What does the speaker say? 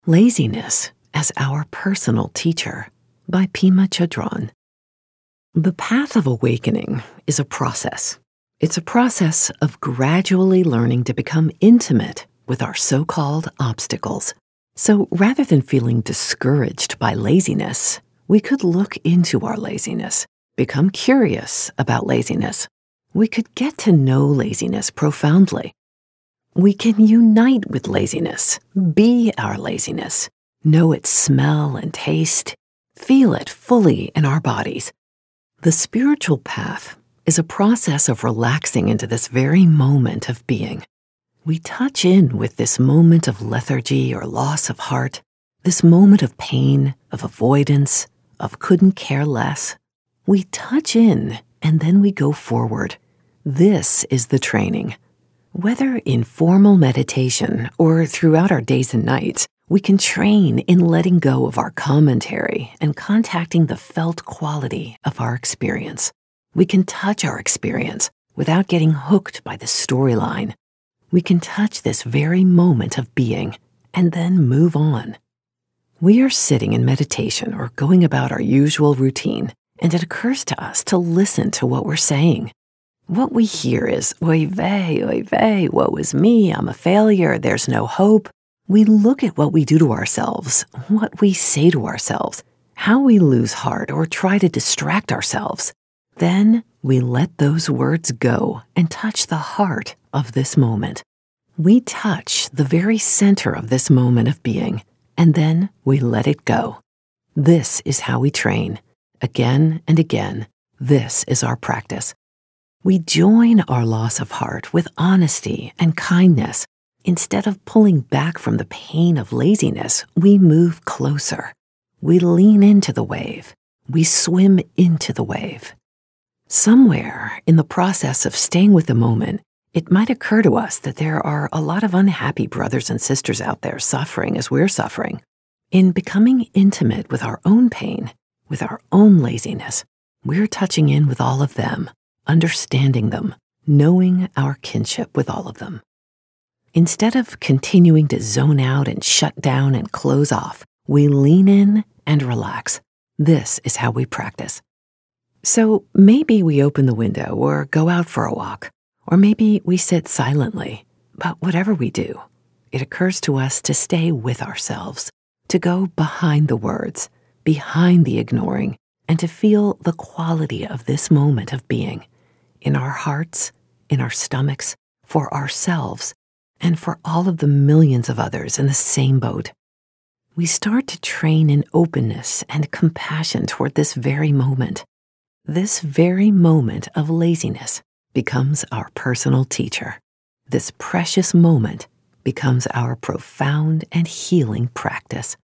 Laziness as Our Personal Teacher by Pema Chodron. The path of awakening is a process. It's a process of gradually learning to become intimate with our so-called obstacles. So rather than feeling discouraged by laziness, we could look into our laziness, become curious about laziness. We could get to know laziness profoundly. We can unite with laziness, be our laziness, know its smell and taste, feel it fully in our bodies. The spiritual path is a process of relaxing into this very moment of being. We touch in with this moment of lethargy or loss of heart, this moment of pain, of avoidance, of couldn't care less. We touch in and then we go forward. This is the training. Whether in formal meditation or throughout our days and nights, we can train in letting go of our commentary and contacting the felt quality of our experience. We can touch our experience without getting hooked by the storyline. We can touch this very moment of being and then move on. We are sitting in meditation or going about our usual routine, and it occurs to us to listen to what we're saying. What we hear is, oy vey, woe is me, I'm a failure, there's no hope. We look at what we do to ourselves, what we say to ourselves, how we lose heart or try to distract ourselves. Then we let those words go and touch the heart of this moment. We touch the very center of this moment of being, and then we let it go. This is how we train. Again and again, this is our practice. We join our loss of heart with honesty and kindness. Instead of pulling back from the pain of laziness, we move closer. We lean into the wave. We swim into the wave. Somewhere in the process of staying with the moment, it might occur to us that there are a lot of unhappy brothers and sisters out there suffering as we're suffering. In becoming intimate with our own pain, with our own laziness, we're touching in with all of them, understanding them, knowing our kinship with all of them. Instead of continuing to zone out and shut down and close off, we lean in and relax. This is how we practice. So maybe we open the window or go out for a walk, or maybe we sit silently. But whatever we do, it occurs to us to stay with ourselves, to go behind the words, behind the ignoring, and to feel the quality of this moment of being in our hearts, in our stomachs, for ourselves, and for all of the millions of others in the same boat. We start to train in openness and compassion toward this very moment. This very moment of laziness becomes our personal teacher. This precious moment becomes our profound and healing practice.